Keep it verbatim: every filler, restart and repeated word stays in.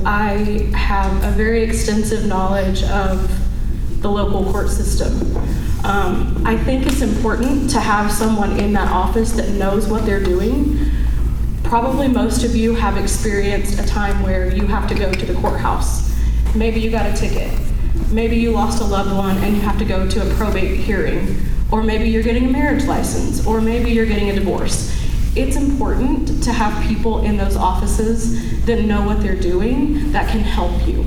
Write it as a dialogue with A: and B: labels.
A: I have a very extensive knowledge of the local court system. Um, I think it's important to have someone in that office that knows what they're doing. Probably most of you have experienced a time where you have to go to the courthouse. Maybe you got a ticket. Maybe you lost a loved one and you have to go to a probate hearing. Or maybe you're getting a marriage license, or maybe you're getting a divorce. It's important to have people in those offices that know what they're doing that can help you.